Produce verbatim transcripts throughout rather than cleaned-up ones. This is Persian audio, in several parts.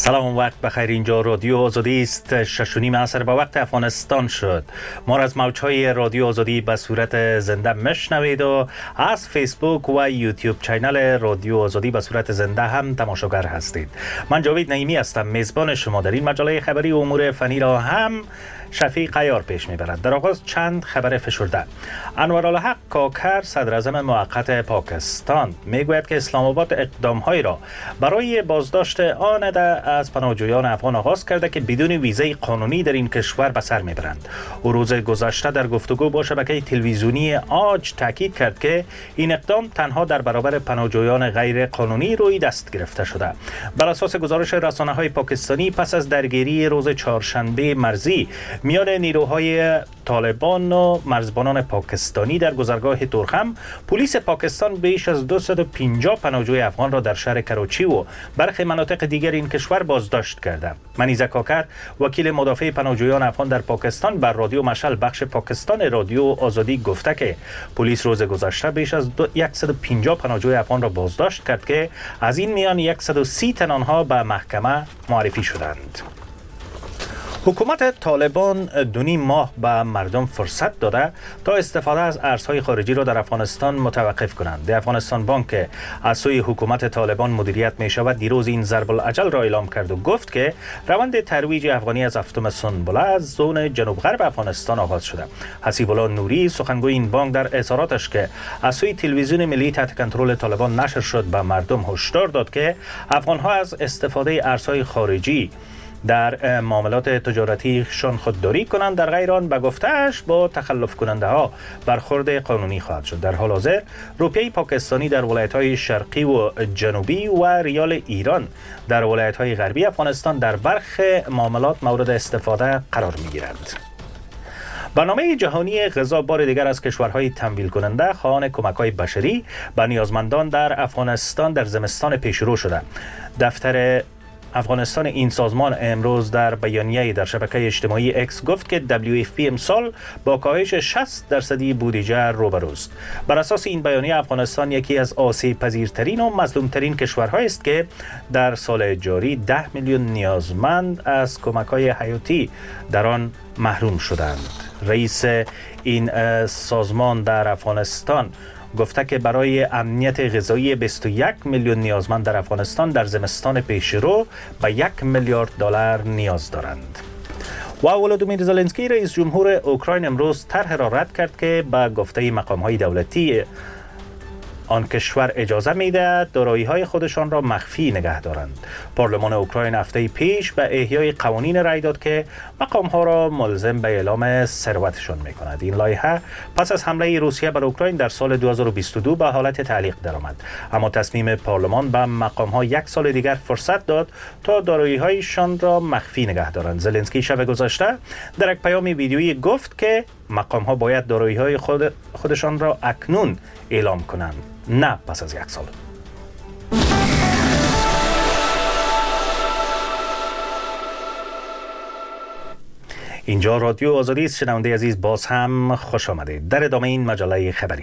سلام، وقت بخیر. اینجا رادیو آزادی است. شش و نیم عصر به وقت افغانستان شد. ما را از موجهای رادیو آزادی به صورت زنده مشنوید و از فیسبوک و یوتیوب چینل رادیو آزادی به صورت زنده هم تماشاگر هستید. من جاوید نعیمی هستم، میزبان شما. در این مجله خبری امور فنی را هم شفیق عیار پیش میبرد. در آغاز چند خبر فشرده. انوارالحق کاکر، صدر اعظم موقت پاکستان، میگوید که اسلام آباد اقدام‌هایی را برای بازداشت آن از پناهجویان افغان آغاز کرده که بدون ویزه قانونی در این کشور به سر میبرند. او روز گذشته در گفتگو با شبکه تلویزیونی آج تاکید کرد که این اقدام تنها در برابر پناهجویان غیر قانونی روی دست گرفته شده. بر اساس گزارش رسانه‌های پاکستانی، پس از درگیری روز چهارشنبه مرزی میان نیروهای طالبان و مرزبانان پاکستانی در گذرگاه تورخم، پلیس پاکستان بیش از دویست و پنجاه پناهجوی افغان را در شهر کراچی و برخی مناطق دیگر این کشور بازداشت کرده. منیزه کاکر، وکیل مدافع پناهجویان افغان در پاکستان، بر رادیو مشعل بخش پاکستان رادیو آزادی گفته که پلیس روز گذشته بیش از صد و پنجاه پناهجوی افغان را بازداشت کرد که از این میان صد و سی تن آنها به محکمه معرفی شدند. حکومت طالبان دو نیم ماه به مردم فرصت داده تا استفاده از ارزهای خارجی را در افغانستان متوقف کنند. د افغانستان بانک از سوی حکومت طالبان مدیریت می شود دیروز این ضرب الاجل را اعلام کرد و گفت که روند ترویج افغانی از هفتم سنبله از زون جنوب غرب افغانستان آغاز شده. حسیب الله نوری، سخنگوی این بانک، در اظهاراتش که از سوی تلویزیون ملی تحت کنترل طالبان نشر شد به مردم هشدار داد که افغانها از استفاده ارزهای خارجی در معاملات تجارتیشان خودداری کنند. در غیر آن به گفته‌اش با تخلف کننده ها برخورد قانونی خواهد شد. در حال حاضر روپیه پاکستانی در ولایت‌های شرقی و جنوبی و ریال ایران در ولایت‌های غربی افغانستان در برخی معاملات مورد استفاده قرار می‌گیرند. برنامه جهانی غذا بار دیگر از کشورهای تمویل کننده خواهان کمک‌های بشری به نیازمندان در افغانستان در زمستان پیشرو شده. دفتر افغانستان این سازمان امروز در بیانیه‌ای در شبکه اجتماعی اکس گفت که دبلیو اف پی امسال با کاهش شصت درصدی بودجه روبروست. بر اساس این بیانیه، افغانستان یکی از آسیب پذیرترین و مظلومترین کشورهایی است که در سال جاری ده میلیون نیازمند از کمک‌های حیاتی در آن محروم شدند. رئیس این سازمان در افغانستان گفته که برای امنیت غذایی بیست و یک میلیون نیازمند در افغانستان در زمستان پیشرو به یک میلیارد دلار نیاز دارند. و ولادیمیر زلنسکی، رئیس جمهور اوکراین، امروز طرح را رد کرد که به گفته مقام‌های دولتی آن کشور اجازه می‌دهد دارایی‌های خودشان را مخفی نگه دارند. پارلمان اوکراین هفته پیش به احیای قوانین رأی داد که مقام‌ها را ملزم به اعلام ثروتشان می‌کند. این لایحه پس از حمله روسیه بر اوکراین در سال دو هزار و بیست و دو به حالت تعلیق درآمد، اما تصمیم پارلمان به مقام‌ها یک سال دیگر فرصت داد تا دارایی‌هایشان را مخفی نگه دارند. زلنسکی شب گذشته در یک پیام ویدیویی گفت که مقام‌ها باید دارایی‌های خود خودشان را اکنون اعلام کنند، نه پس از یک سال. اینجا رادیو آزادی است. شنونده عزیز، باز هم خوش آمدید در ادامه این مجله خبری.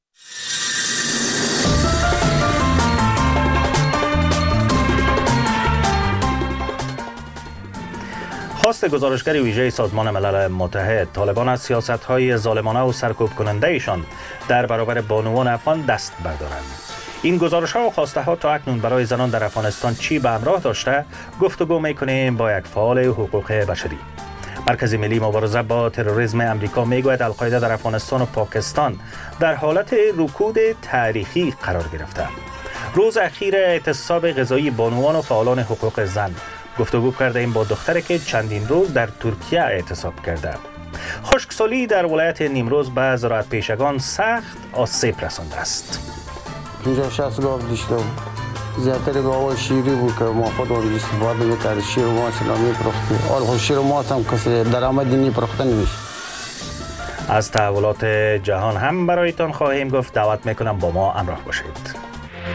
خواست گزارشگر ویژه سازمان ملل متحد، طالبان از سیاست‌های ظالمانه و سرکوب کننده ایشان در برابر بانوان افغان دست بردارند. این گزارش‌ها و خواسته‌ها تا اکنون برای زنان در افغانستان چی به همراه داشته؟ گفتگو می‌کنیم با یک فعال حقوق بشری. مرکز ملی مبارزه با تروریسم امریکا میگوید القاعده در افغانستان و پاکستان در حالت رکود تاریخی قرار گرفته. روز اخیر اعتصاب غذایی بانوان و فعالان حقوق زن. گفتگو کرده ایم با دختری که چندین روز در ترکیه اعتصاب کرده. خشکسالی در ولایت نیمروز به زراعت پیشگان سخت آسیب رسانده است. اینجا شصت گاو داشتم. زیادتر گاوهای شیری بود که ما خودمون استفاده می‌کردیم. شیر و ماست می‌فروختیم. حالا شیر و ماست هم کسی درآمدی نمی‌فروخته نمیشه. از تحولات جهان هم برایتان خواهیم گفت. دعوت میکنم با ما همراه باشید.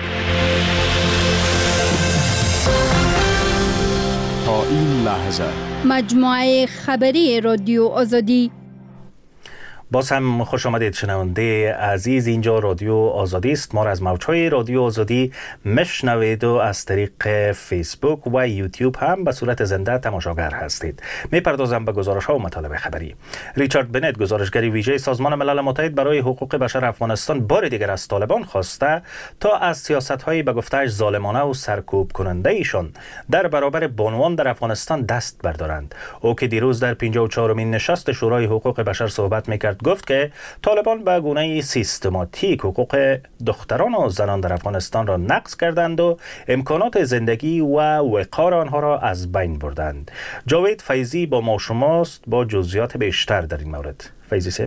تا این لحظه مجموعه خبری رادیو آزادی. باز هم خوش آمدید شنونده عزیز. اینجا رادیو آزادی است. ما را از موجهای رادیو آزادی مشنوید و از طریق فیسبوک و یوتیوب هم به صورت زنده تماشاگر هستید. میپردازم به گزارش ها و مطالب خبری. ریچارد بنت، گزارشگر ویژه سازمان ملل متحد برای حقوق بشر افغانستان، بار دیگر از طالبان خواسته تا از سیاست های به گفته‌اش ظالمانه و سرکوب کننده ایشان در برابر بانوان در افغانستان دست بردارند. او که دیروز در پنجاه و چهارمین نشست شورای حقوق بشر صحبت میکرد، گفت که طالبان به گونه سیستماتیک حقوق دختران و زنان در افغانستان را نقض کردند و امکانات زندگی و وقار آنها را از بین بردند. جاوید فیضی با ما شماست با جزئیات بیشتر در این مورد. فیضی صاحب.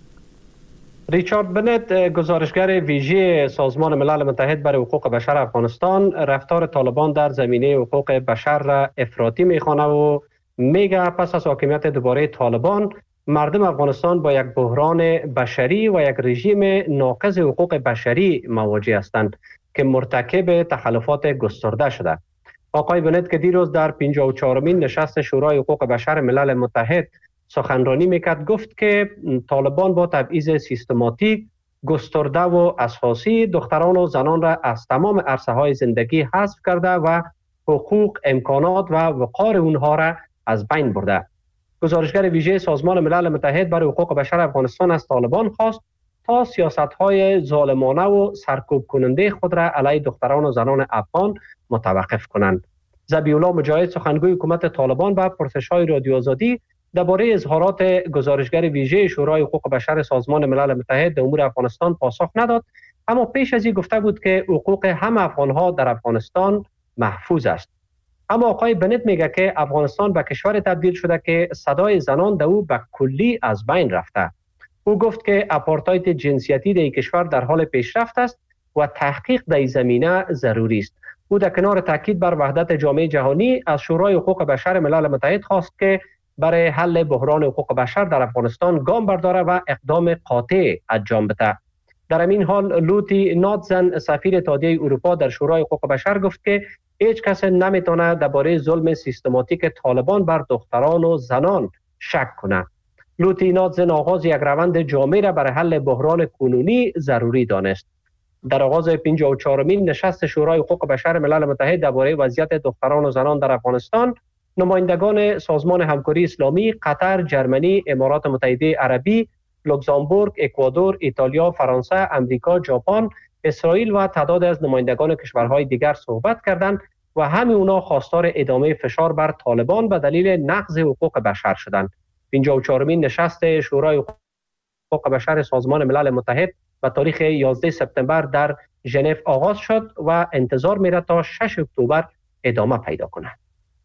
ریچارد بنت، گزارشگر ویژه سازمان ملل متحد برای حقوق بشر افغانستان، رفتار طالبان در زمینه حقوق بشر را افراطی میخوانه و میگه پس از حاکمیت دوباره طالبان مردم افغانستان با یک بحران بشری و یک رژیم ناقض حقوق بشری مواجه هستند که مرتکب تخلفات گسترده شده. آقای بنت که دیروز در پنجاه و چهارمین نشست شورای حقوق بشر ملل متحد سخنرانی میکرد، گفت که طالبان با تبعیض سیستماتیک، گسترده و اساسی دختران و زنان را از تمام عرصه های زندگی حذف کرده و حقوق، امکانات و وقار اونها را از بین برده. گزارشگر ویژه سازمان ملل متحد برای حقوق بشر افغانستان از طالبان خواست تا سیاست‌های ظالمانه و سرکوب کننده خود را علیه دختران و زنان افغان متوقف کنند. ذبیح‌الله مجاهد، سخنگوی حکومت طالبان، به پرسش‌های رادیو آزادی درباره اظهارات گزارشگر ویژه شورای حقوق بشر سازمان ملل متحد در امور افغانستان پاسخ نداد، اما پیش از این گفته بود که حقوق همه افغان‌ها در افغانستان محفوظ است. اما آقای بنت میگه که افغانستان به کشور تبدیل شده که صدای زنان در او به کلی از بین رفته. او گفت که آپارتاید جنسیتی در این کشور در حال پیشرفت است و تحقیق در این زمینه ضروری است. او در کنار تاکید بر وحدت جامعه جهانی از شورای حقوق بشر ملل متحد خواست که برای حل بحران حقوق بشر در افغانستان گام برداره و اقدام قاطع انجام بده. در همین حال لوتی نادزن، سفیر اتحادیه اروپا در شورای حقوق بشر، گفت که هیچ کس نمیتونه درباره ظلم سیستماتیک طالبان بر دختران و زنان شک کنه. لوتی نادزن آغاز یک روند جامع را برای حل بحران کنونی ضروری دانست. در آغاز پنجاه و چهارمین نشست شورای حقوق بشر ملل متحد درباره وضعیت دختران و زنان در افغانستان، نمایندگان سازمان همکاری اسلامی، قطر، جرمنی، امارات متحده عربی، لوکزامبورگ، اکوادور، ایتالیا، فرانسه، امریکا، ژاپن، اسرائیل و تعداد از نمایندگان کشورهای دیگر صحبت کردند و همه اونا خواستار ادامه فشار بر طالبان به دلیل نقض حقوق بشر شدند. پنجاه و چهارمین نشست شورای حقوق بشر سازمان ملل متحد به تاریخ یازده سپتامبر در ژنو آغاز شد و انتظار میره تا شش اکتبر ادامه پیدا کند.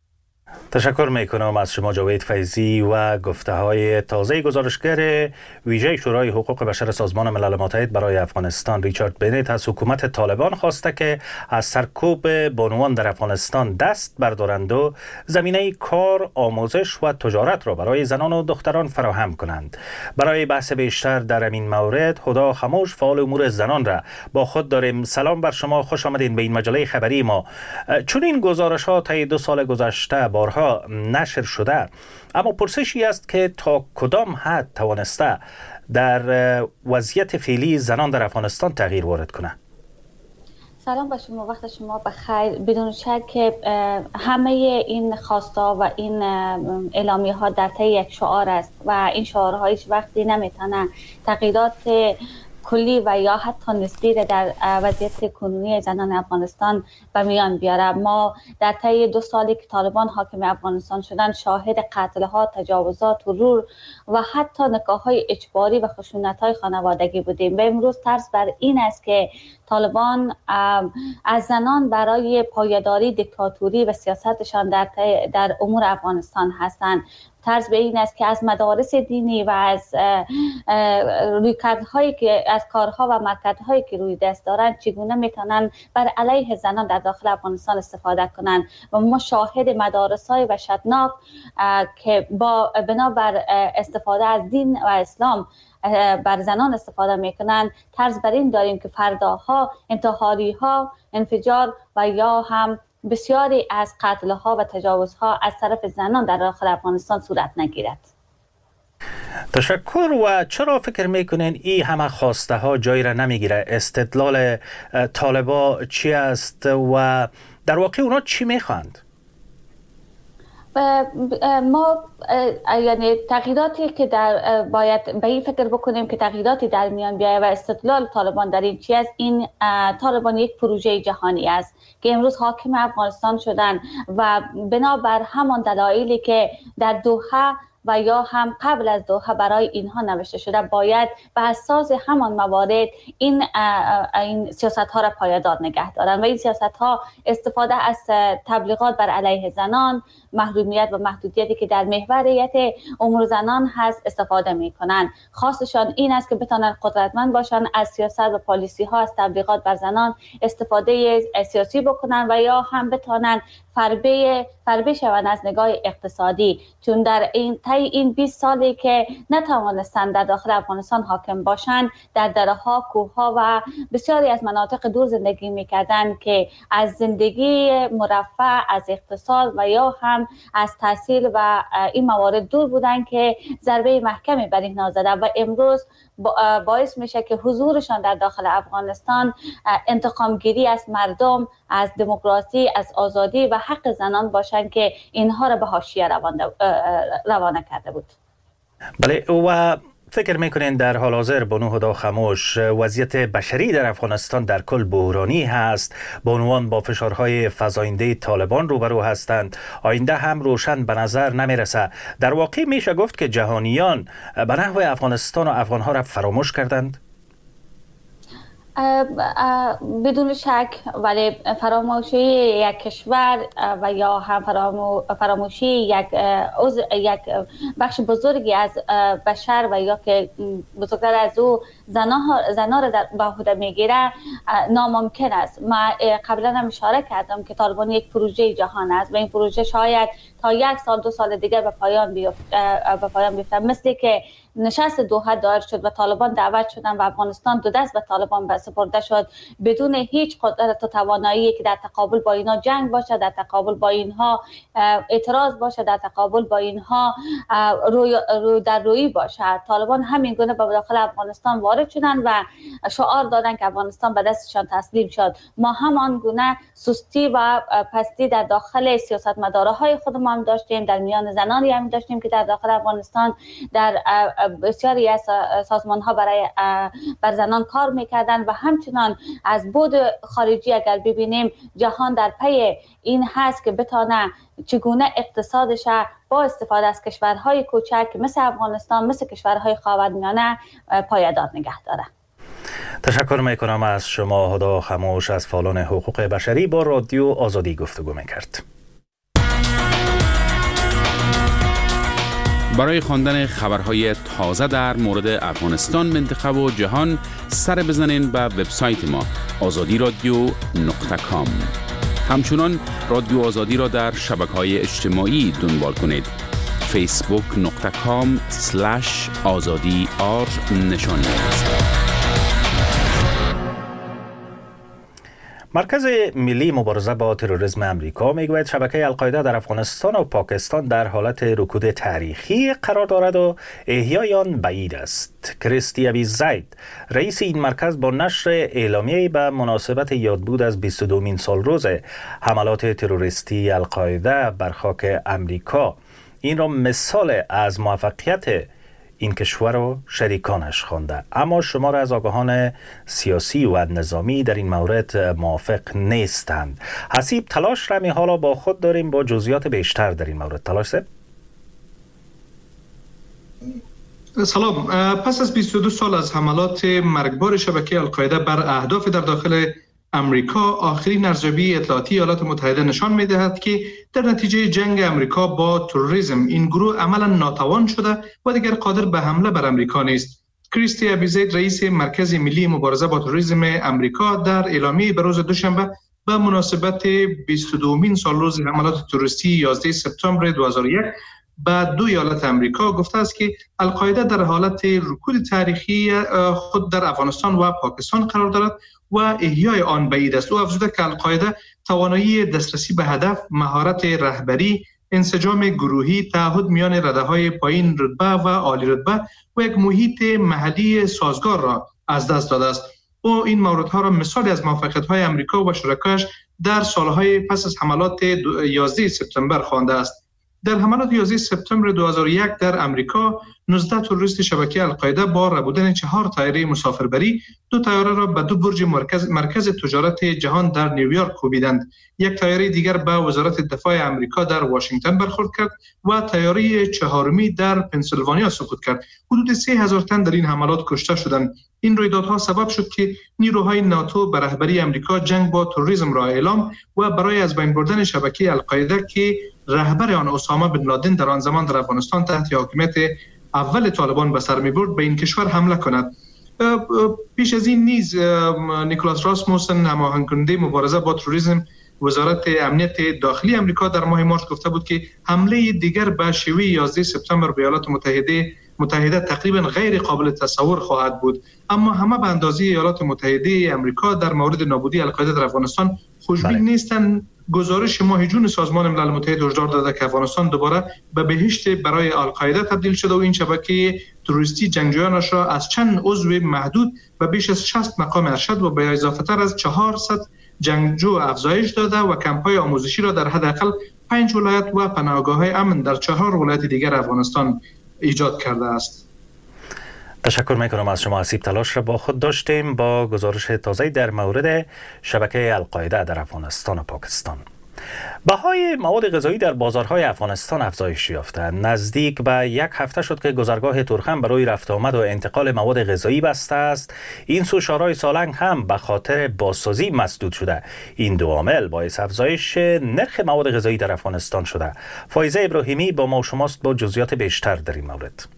تشکر میکنم از شما جاوید فیضی و گفته های تازه گزارشگر ویژه شورای حقوق بشر سازمان ملل متحد برای افغانستان. ریچارد بنت از حکومت طالبان خواسته که از سرکوب بانوان در افغانستان دست بردارند و زمینه کار، آموزش و تجارت را برای زنان و دختران فراهم کنند. برای بحث بیشتر در این مورد هدا خموش، فعال امور زنان را با خود داریم. سلام بر شما، خوش آمدین به این مجله خبری ما. چون این گزارش ها طی دو سال گذشته بارها نشر شده، اما پرسشی است که تا کدام حد توانسته در وضعیت فعلی زنان در افغانستان تغییر وارد کنه؟ سلام با شما، وقت شما بخیر. بدون شک که همه این خواستا و این اعلامیه ها در طی یک شعار است و این شعارها هیچ وقتی نمیتونه تغییرات کلی و یا حتی نسبی در وضعیت کنونی زنان افغانستان به میان بیاره. ما در طی دو سالی که طالبان حاکم افغانستان شدن شاهد قتل‌ها، تجاوزات، ترور و حتی نکاح‌های اجباری و خشونت‌های خانوادگی بودیم. به امروز طرز بر این است که طالبان از زنان برای پایداری دیکتاتوری و سیاستشان در در امور افغانستان هستند. طرز به این است که از مدارس دینی و از رویکردهایی که از کارها و مرکزهایی که روی دست دارند چگونه میتونن بر علیه زنان در داخل افغانستان استفاده کنند و ما شاهد مدارس‌های وحشتناک که با بنا بر استفاده از دین و اسلام بر زنان استفاده میکنند طرز بر این داریم که فرداها انتحاری‌ها، انفجار و یا هم بسیاری از قتل‌ها و تجاوزها از طرف زنان در داخل افغانستان صورت نگیرد. تشکر. و چرا فکر میکنین این همه خواسته ها جایی را نمیگیره؟ استدلال طالبا چی است و در واقع اونا چی میخواند؟ ما یعنی تغییراتی که در باید به این فکر بکنیم که تغییراتی در میان بیاید و استدلال طالبان در این چی است. این طالبان یک پروژه جهانی است که امروز حاکم افغانستان شدن و بنابر همان دلایلی که در دوحه و یا هم قبل از دوحه برای اینها نوشته شده باید به اساس همان موارد این این سیاست ها را پایدار نگه دارند و این سیاست ها استفاده از تبلیغات بر علیه زنان، محرومیت و محدودیتی که در محوریت امور زنان هست استفاده می کنند. خواستشان این است که بتانند قدرتمند باشند، از سیاست و پالیسی ها، از تبلیغات بر زنان استفاده سیاسی بکنند و یا هم بتانند فربه فربه شوند از نگاه اقتصادی، چون در این طی این بیست سالی که نتوانستند در داخل افغانستان حاکم باشند در دره‌ها، کوه‌ها و بسیاری از مناطق دور زندگی می‌کردند که از زندگی مرفه، از اقتصاد و یا هم از تحصیل و این موارد دور بودند که ضربه محکمی بر اینها زده و امروز باعث میشه که حضورشان در داخل افغانستان انتقام گیری از مردم، از دموکراسی، از آزادی و حق زنان باشند که اینها را به حاشیه روانه کرده بود. بله، و فکر میکنین در حال حاضر بانو هدا خموش وضعیت بشری در افغانستان در کل بحرانی هست؟ بانوان با فشارهای فزاینده طالبان روبرو هستند، آینده هم روشن به نظر نمیرسه. در واقع میشه گفت که جهانیان به نحو افغانستان و افغانها را فراموش کردند؟ بدون شک، ولی فراموشی یک کشور و یا هم فراموشی یک یک بخش بزرگی از بشر و یا که بزرگتر از او زنها زنها را به عهده میگیره ناممکن است. من قبلا هم اشاره کردم که طالبان یک پروژه جهان است و این پروژه شاید تا یک سال دو سال دیگر به پایان بیفته به پایان بیفته مثل که نشست دوحه دایر شد و طالبان دعوت شدن و افغانستان دو دست به طالبان سپرده شد بدون هیچ قدرت و توانایی که در تقابل با اینها جنگ باشه، در تقابل با اینها اعتراض باشه، در تقابل با اینها روی رو در رویی باشه. طالبان همین گونه به داخل افغانستان وارد شدن و شعار دادن که افغانستان به دستشان تسلیم شد. ما همان گونه سستی و پستی در داخل سیاستمدارهای خودمان داشتیم، در میان زنانی هم داشتیم که در داخل افغانستان در بسیاری از سازمان ها برای بر زنان کار میکردن و همچنان از بود خارجی اگر ببینیم جهان در پی این هست که بتانه چگونه اقتصادش با استفاده از کشورهای کوچک مثل افغانستان، مثل کشورهای خاورمیانه پایدار نگه داره. تشکر میکنم از شما. هدا خموش از فعالان حقوق بشری با رادیو آزادی گفتگو میکرد. برای خواندن خبرهای تازه در مورد افغانستان، منطقه و جهان سر بزنین به وبسایت ما آزادی رادیو نقطه کام. همچنان رادیو آزادی را در شبکه‌های اجتماعی دنبال کنید. فیسبوک نقطه کام سلش آزادی آر نشان است. مرکز ملی مبارزه با تروریسم امریکا میگوید شبکه القاعده در افغانستان و پاکستان در حالت رکود تاریخی قرار دارد و احیای آن بعید است. کریستی ابی زید، رئیس این مرکز، با نشر اعلامیه‌ای به مناسبت یادبود از بیست و دومین سالروز حملات تروریستی القاعده بر خاک امریکا این را مثال از موفقیت این کشور و شریکانش خوانده، اما شمار از آگاهان سیاسی و نظامی در این مورد موافق نیستند. حسیب تلاش رمی حالا با خود داریم با جزئیات بیشتر در این مورد. تلاش سب؟ سلام. پس از بیست و دو سال از حملات مرگبار شبکه القاعده بر اهداف در داخل امریکا، آخرین ارزیابی اطلاعاتی ایالات متحده نشان می‌دهد که در نتیجه جنگ امریکا با تروریسم این گروه عملا ناتوان شده و دیگر قادر به حمله بر امریکا نیست. کریستی ابی زید، رئیس مرکز ملی مبارزه با تروریسم امریکا، در اعلامیه به روز دوشنبه به مناسبت بیست و دومین سالروز حملات تروریستی یازده سپتامبر دو هزار و یک به دو ایالت امریکا گفته است که القاعده در حالت رکود تاریخی خود در افغانستان و پاکستان قرار دارد و احیای آن بعید است. او افزوده که القاعده توانایی دسترسی به هدف، مهارت رهبری، انسجام گروهی، تعهد میان رده‌های پایین رتبه و عالی رتبه و یک محیط محلی سازگار را از دست داده است. او این موردها را مثالی از موفقیت‌های امریکا و شرکایش در سالهای پس از حملات یازده سپتامبر خوانده است. در حملات یازده سپتامبر دو هزار و یک در امریکا، نوزده تروریست شبکه القاعده با ربودن چهار طیاره مسافربری دو طیاره را به دو برج مرکز مرکز تجارت جهان در نیویورک کوبیدند. یک طیاره دیگر به وزارت دفاع امریکا در واشنگتن برخورد کرد و طیاره چهارمی در پنسیلوانیا سقوط کرد. حدود سه هزار تن در این حملات کشته شدند. این رویدادها سبب شد که نیروهای ناتو به رهبری امریکا جنگ با تروریسم را اعلام و برای از بین بردن شبکه القاعده که رهبر آن اسامه بن لادن در آن زمان در افغانستان تحت حاکمیت اول طالبان به سر می‌برد به این کشور حمله کند. پیش از این نیز نیکولاس راسموسن، هماهنگ کننده مبارزه با تروریسم وزارت امنیت داخلی امریکا، در ماه مارس گفته بود که حمله دیگر به شیوه یازده سپتامبر به ایالات متحده متحده تقریبا غیر قابل تصور خواهد بود. اما همه به اندازه ایالات متحده امریکا در مورد نابودی القاعده در افغانستان خوشبین نیستند. گزارش ماه جون سازمان ملل متحد هشدار داده که افغانستان دوباره به بهشت برای القاعده تبدیل شده و این شبکه تروریستی جنگجویانش را از چند عضو محدود و بیش از شصت مقام ارشد و به اضافه تر از چهارصد جنگجو افزایش داده و کمپ‌های آموزشی را در حداقل پنج ولایت و پناهگاه‌های امن در چهار ولایت دیگر افغانستان ایجاد کرده است. تشکر میکنم از شما. اسیب تلاش را با خود داشتیم با گزارش تازه در مورد شبکه القاعده در افغانستان و پاکستان. بهای مواد غذایی در بازارهای افغانستان افزایش یافته. نزدیک به یک هفته شد که گذرگاه تورخم برای رفت آمد و انتقال مواد غذایی بسته است. این سو شارای سالنگ هم به خاطر بازسازی مسدود شده. این دو عامل باعث افزایش نرخ مواد غذایی در افغانستان شده. فایزه ابراهیمی با ما و شماست با جزئیات بیشتر در این مورد.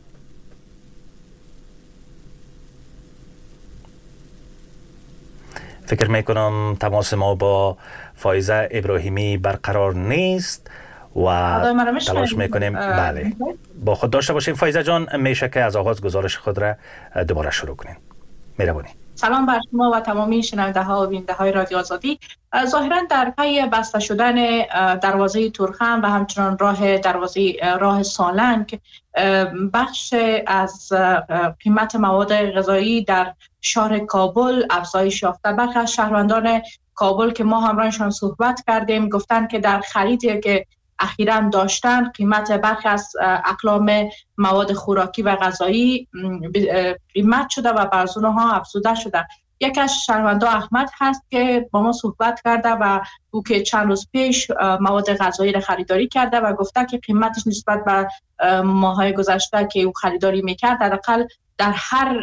فکر میکنم تماس ما با فایزه ابراهیمی برقرار نیست و تلاش میکنیم بله با خود داشته باشیم. فایزه جان، میشه که از آغاز گزارش خود را دوباره شروع کنین. مهربانی. سلام بر شما و تمامی شنونده ها و بیننده های رادیو آزادی. ظاهرا در پی بسته شدن دروازه تورخم و همچنان راه دروازه راه سالنگ، بخش از قیمت مواد غذایی در شهر کابل افزایش یافته. برخی از شهروندان کابل که ما همراهشان صحبت کردیم گفتند که در خریدی که اخیراً داشتن قیمت برخی از اقلام مواد خوراکی و غذایی قیمت شده و بر اونها افزوده شده. یک از شهروندان احمد هست که با ما صحبت کرده و او که چند روز پیش مواد غذایی را خریداری کرده و گفته که قیمتش نسبت به ماهای گذشته که او خریداری میکرد حداقل در هر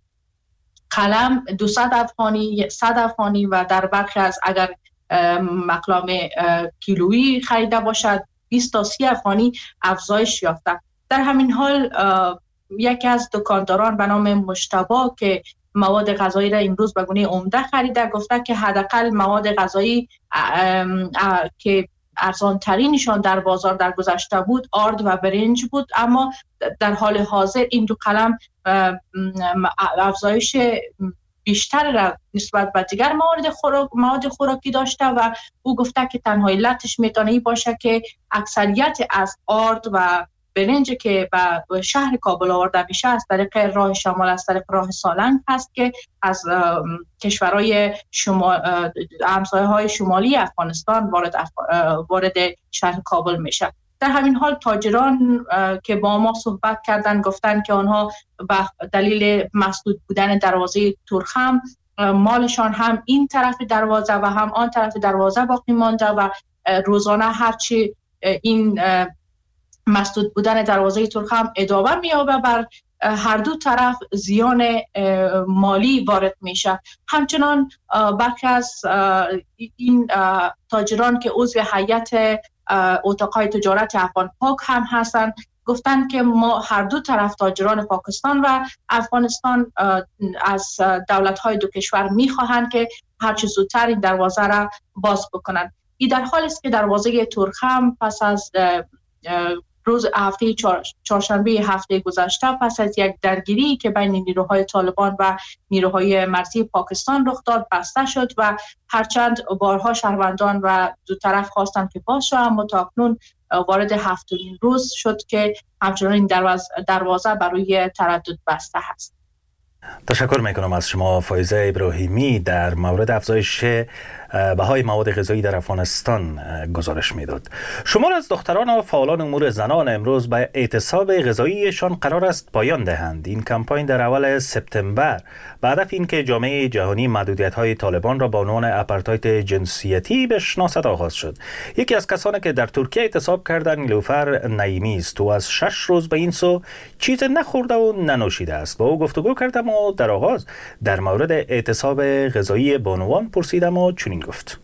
قلم دویست افغانی، صد افغانی و در برخی از اگر اقلام کیلویی خریده باشد بیست تا سی افغانی افزایش یافته. در همین حال یکی از دکانداران به نام مجتبی که مواد غذایی را امروز به گونه عمده خریده گفته که حداقل مواد غذایی که ارزان ترینشان در بازار در گذشته بود آرد و برنج بود، اما در حال حاضر این دو قلم افزایش بیشتر را نسبت به دیگر مواد خوراک مواد خوراکی داشته و او گفته که تنها علتش میتونه این باشه که اکثریت از آرد و برنج که به شهر کابل آورده میشه از طریق راه شمال از طریق راه سالنگ هست که از کشورهای شمال همسایه‌های شمالی افغانستان وارد اف... وارد شهر کابل میشه. در همین حال تاجران که با ما صحبت کردن گفتن که آنها به دلیل مسدود بودن دروازه تورخم مالشان هم این طرف دروازه و هم آن طرف دروازه باقی مانده و روزانه هرچی این مسدود بودن دروازه تورخم ادامه می‌یابه بر هر دو طرف زیان مالی وارد میشه. همچنان برخی از این تاجران که عضو هیئت اتاق‌های تجارت افغان پاک هم هستند گفتند که ما هر دو طرف تاجران پاکستان و افغانستان از دولت‌های دو کشور می‌خواهند که هر چه زودتر این دروازه را باز بکنند. این در حالی است که دروازه تورخم پس از روز هفته چهار، چهارشنبه هفته گذشته پس از یک درگیری که بین نیروهای طالبان و نیروهای مرزی پاکستان رخ داد بسته شد و هرچند بارها شهروندان و دو طرف خواستند که باز شود اما تاکنون وارد هفتمین روز شد که همچنان این دروازه برای تردد بسته هست. تشکر میکنم از شما فایزه ابراهیمی. در مورد افزایش بهای مواد غذایی در افغانستان گزارش میداد. شمار از دختران و فعالان امور زنان امروز به اعتصاب غذاییشان قرار است پایان دهند. این کمپاین در اول سپتامبر به هدف اینکه جامعه جهانی محدودیت‌های طالبان را با عنوان آپارتاید جنسیتی بشناسد آغاز شد. یکی از کسانی که در ترکیه اعتصاب کردند نیلوفر نعیمی است و از شش روز به این سو چیز نخورده و ننوشیده است. با او گفتگو کردم و در آغاز در مورد اعتصاب غذایی بانوان پرسیدم و چنین گفت.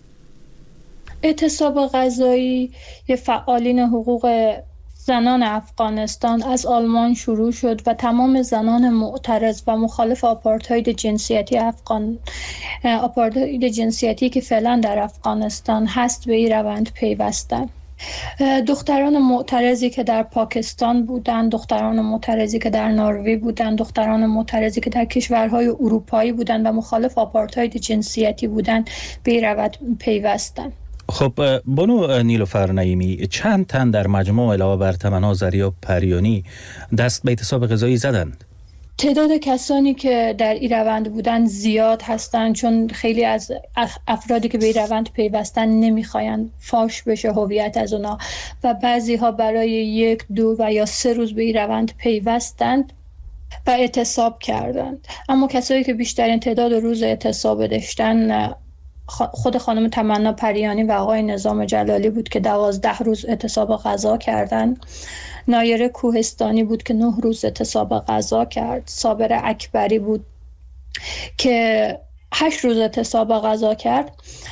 اعتصاب غذایی یه فعالین حقوق زنان افغانستان از آلمان شروع شد و تمام زنان معترض و مخالف آپارتاید جنسیتی افغان آپارتاید جنسیتی که فعلا در افغانستان هست به این روند پیوستند. دختران معترضی که در پاکستان بودند، دختران معترضی که در نروژ بودند، دختران معترضی که در کشورهای اروپایی بودند و مخالف آپارتاید جنسیتی بودند به این روند پیوستند. خب بانو نیلوفر نعیمی، چند تن در مجموع علاوه بر تمنا زریا پریانی دست به اعتصاب غذایی زدند؟ تعداد کسانی که در این روند بودن زیاد هستند، چون خیلی از افرادی که به این روند پیوستن نمیخواین فاش بشه هویت از اونا و بعضی ها برای یک دو و یا سه روز به این روند پیوستند و اعتصاب کردند. اما کسایی که بیشترین تعداد روز اعتصاب داشتن خود خانم تمنا پریانی و آقای نظام جلالی بود که دوازده روز اعتصاب غذا کردند. نایره کوهستانی بود که نه روز اعتصاب غذا کرد. صابر اکبری بود که هشت روز اعتصاب غذا کرد.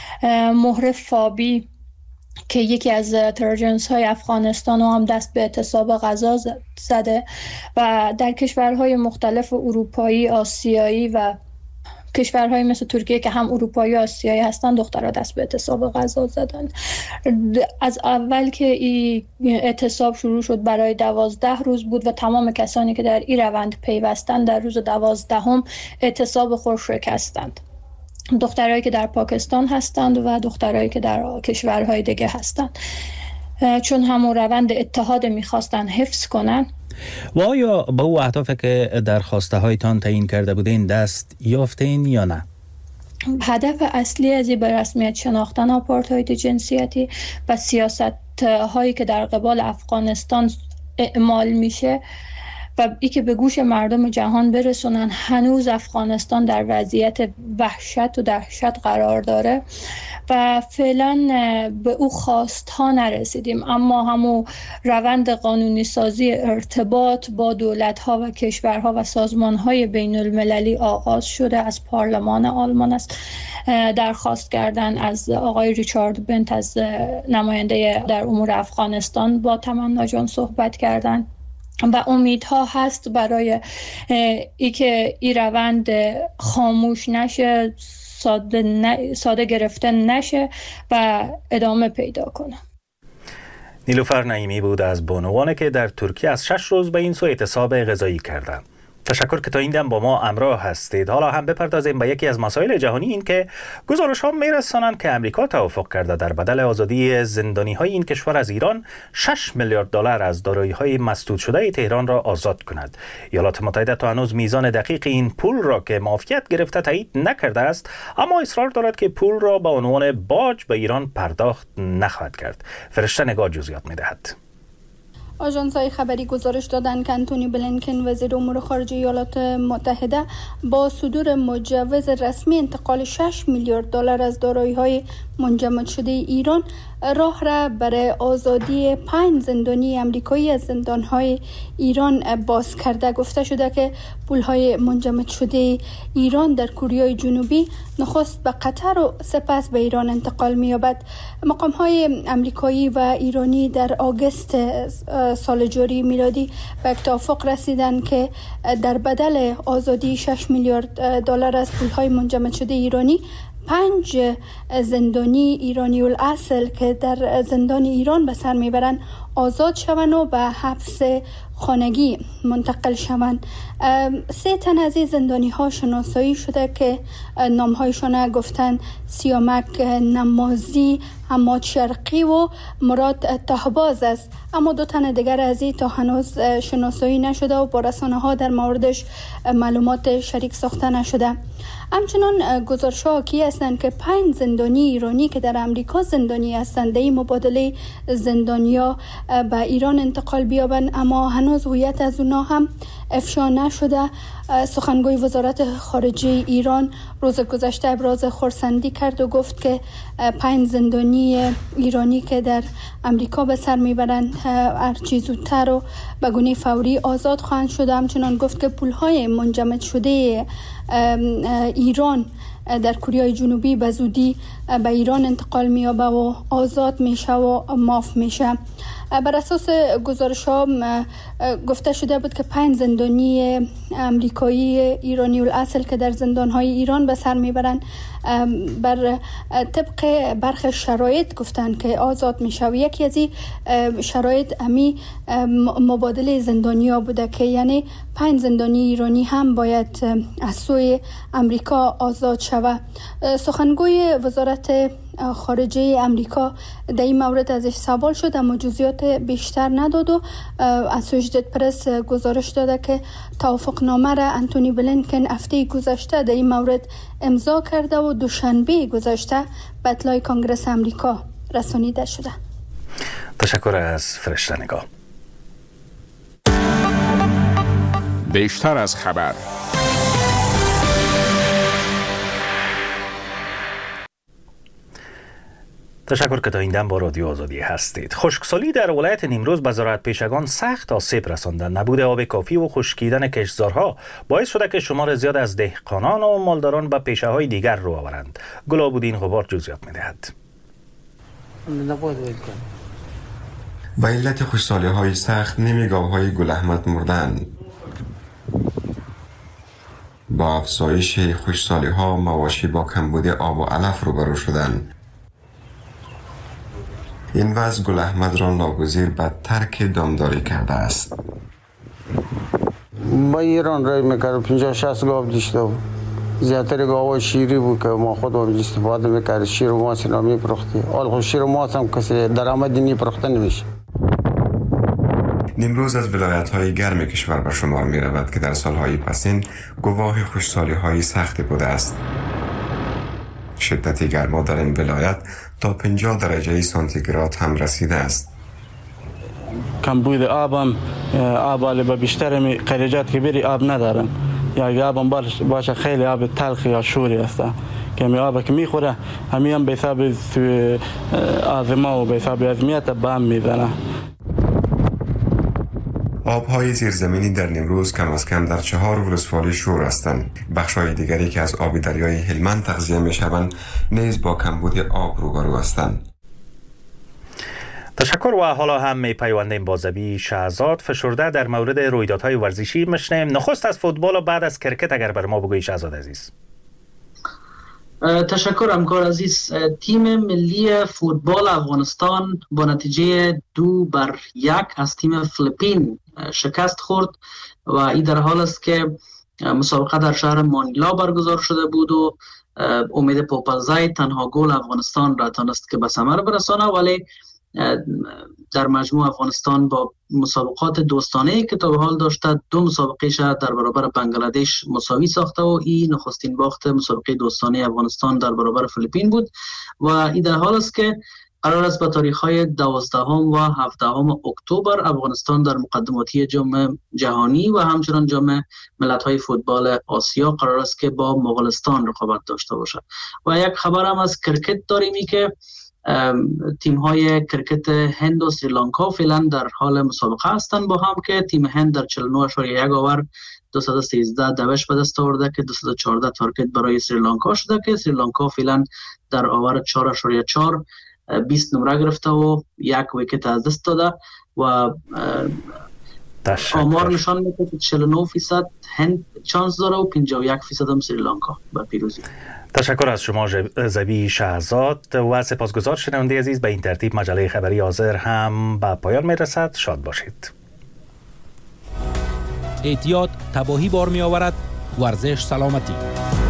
مهر فابی که یکی از تراجنس های افغانستان هم دست به اعتصاب غذا زده و در کشورهای مختلف اروپایی، آسیایی و کشورهای مثل ترکیه که هم اروپایی و آسیایی هستن دخترها دست به اعتصاب غذا زدن. از اول که این اعتصاب شروع شد برای دوازده روز بود و تمام کسانی که در این روند پیوستن در روز دوازدهم اعتصاب خود شکستند. دخترهایی که در پاکستان هستند و دخترهایی که در کشورهای دیگه هستند، چون همون روند اتحاد میخواستن حفظ کنن. و آیا با او اهدافی که در خواسته هایتان تعیین کرده بودین دست یافتین یا نه؟ هدف اصلی از این به رسمیت شناختن آپارتاید جنسیتی و سیاست هایی که در قبال افغانستان اعمال میشه و ای که به گوش مردم جهان برسونن هنوز افغانستان در وضعیت وحشت و دهشت قرار داره و فعلا به او خواست ها نرسیدیم، اما همون روند قانونی سازی ارتباط با دولت ها و کشورها و سازمان های بین المللی آغاز شده. از پارلمان آلمان است درخواست کردن از آقای ریچارد بنت از نماینده در امور افغانستان با تمنا جان صحبت کردن و امیدها هست برای ای که این روند خاموش نشه، ساده, ن... ساده گرفته نشه و ادامه پیدا کنه. نیلوفر نعیمی بود از بانوانی که در ترکیه از شش روز به این سو اعتصاب غذایی کردند. تشکر که تا این دم با ما همراه هستید. حالا هم بپردازیم به یکی از مسائل جهانی، این که گزارش ها میرسانند که امریکا توافق کرده در بدل آزادی زندانی های این کشور از ایران شش میلیارد دلار از دارایی های مسدود شده تهران را آزاد کند. ایالات متحده تا هنوز میزان دقیق این پول را که معافیت گرفته تایید نکرده است، اما اصرار دارد که پول را به عنوان باج به ایران پرداخت نخواهد کرد. فرشته نگاه جزئیات میدهد. آژانس‌های خبری گزارش دادند که انتونی بلینکن وزیر امور خارجه ایالات متحده با صدور مجوز رسمی انتقال شش میلیارد دلار از دارایی‌های منجمد شده ایران راه را برای آزادی پنج زندانی آمریکایی از زندان‌های ایران باز کرده. گفته شده که پول‌های منجمد شده ایران در کره جنوبی نخست به قطر و سپس به ایران انتقال می‌یابد. مقام‌های آمریکایی و ایرانی در آگوست سال جاری میلادی به توافق رسیدند که در بدل آزادی شش میلیارد دلار از پول‌های منجمد شده ایرانی پنج زندانی ایرانی الاصل که در زندان ایران به سر میبرند آزاد شوند و به حبس خانگی منتقل شوند. سه تن از این زندانی ها شناسایی شده که نام هایشان گفتن سیامک نمازی، حماد شرقی و مراد تهباز است. اما دو تن دیگر از این تا هنوز شناسایی نشده و با رسانه ها در موردش معلومات شریک ساخته نشده. همچنان گزارش ها حاکی هستند که پنج زندانی ایرانی که در امریکا زندانی هستند این مبادله زندانیا به ایران انتقال بیابند، اما هنوز هویت از اونا هم افشا نشده. سخنگوی وزارت خارجه ایران روز گذشته ابراز خرسندی کرد و گفت که پنج زندانی ایرانی که در امریکا به سر میبرند هرچی زودتر و به گونه فوری آزاد خواهند شد. همچنان گفت که پولهای منجمد شده ایران در کره جنوبی به زودی به ایران انتقال می‌یابه و آزاد میشه و معاف میشه. بر اساس گزارش ها گفته شده بود که پنج زندانی امریکایی ایرانی الاصل که در زندان های ایران به سر میبرند بر طبق برخ شرایط گفتن که آزاد میشه و یکی از این شرایط امی مبادله زندانی ها بوده که یعنی پنج زندانی ایرانی هم باید از سوی امریکا آزاد شود. سخنگوی وزارت خارجه امریکا در این مورد ازش سوال شد اما جزئیات بیشتر نداد و اسوشیتد پرس گزارش داده که توافقنامه را انتونی بلینکن هفته گذشته در این مورد امضا کرده و دوشنبه گذشته به اطلاع کنگره امریکا رسانیده شده. تشکر از فرشته‌نگار. بیشتر از خبر. تشکر که تا این دم با رادیو آزادی هستید. خشکسالی در ولایت نیمروز به زراعت پیشگان سخت آسیب رساندن. نبود آب کافی و خشکیدن کشتزارها باعث شده که شمار زیاد از دهقانان و مالداران به پیشه های دیگر رو آورند. گلابودین غبار جزئیات می‌دهد. به علت خشکسالی های سخت نیمه گاوهای گل احمد مردن. با افزایش خشکسالی ها مواشی با کمبود آب و علف روبرو شدند. این وضع گل احمد را ناگزیر به ترک دامداری کرده است. با ایران رای میکرد پنجاه شصت گاو داشته بود. زیادتر گاوهای شیری بود که ما خودمون استفاده میکرد. شیر و ماست اینا میپرختی. حالا شیر و ماست هم کسی درآمدی نمیپرخته نمیشه. نیمروز از ولایت‌های گرم کشور به شمار می‌رود که در سال‌های پسین گواه خشکسالی‌های سختی بوده است. شدت گرما در این ولایت تا پنجاه درجه سانتیگراد هم رسیده است. کمبود آب هم آب ولی به بیشتر می خلیجات که بری آب ندارن یا آب هم باشه خیلی آب تلخ یا شوری است که می آب که میخوره همین هم به حساب آزما و به حساب ازمیت به هم میزنه. آب‌های زیرزمینی در نیمروز کم از کم در چهار ولسوالی شور هستند. بخش‌های دیگری که از آب دریای هلمند تغذیه می‌شوند نیز با کمبود آب روبرو هستند. تشکر و حالا هم می‌پیوندیم با زبی شهزاد فشرده در مورد رویدادهای ورزشی میشنیم. نخست از فوتبال و بعد از کرکت اگر بر ما بگویی شهزاد عزیز. تشکر همکار عزیز. تیم ملی فوتبال افغانستان با نتیجه دو بر یک از تیم فیلیپین شکست خورد و این در حال است که مسابقه در شهر مانیلا برگزار شده بود و امید پوپلزای تنها گل افغانستان را تانست که به ثمر برسانه، ولی در مجموع افغانستان با مسابقات دوستانه که تا به حال داشته دو مسابقه شد در برابر بنگلادش مساوی ساخته و این نخستین باخت مسابقه دوستانه افغانستان در برابر فیلیپین بود و این در حال است که قرار است به تاریخ‌های دوازدهم و هفدهم اکتبر افغانستان در مقدماتی جام جهانی و همچنین جام ملت‌های فوتبال آسیا قرار است که با مغولستان رقابت داشته باشد. و یک خبر هم از کرکت داریم که تیم های کرکت هند و سریلانکا فعلا در حال مسابقه هستند با هم که تیم هند در چهل و نه اشاریه یک آور دویست و سیزده دوش به دست آورده که دویست و چهارده تارگت برای سریلانکا شده که سریلانکا فعلا در آور چهار اشاریه چهار بیست نمره گرفته و یک ویکت از دست داده و آمار نشان میده که چهل و نه فیصد هند چانس داره و پنجاه و یک فیصد هم سریلانکا به پیروزی. تشکر از شما زبی شهزاد و سپاسگزار شنونده عزیز. به این ترتیب مجله خبری حاضر هم به پایان میرسد. شاد باشید. احتیاط تباهی بار می آورد. ورزش سلامتی.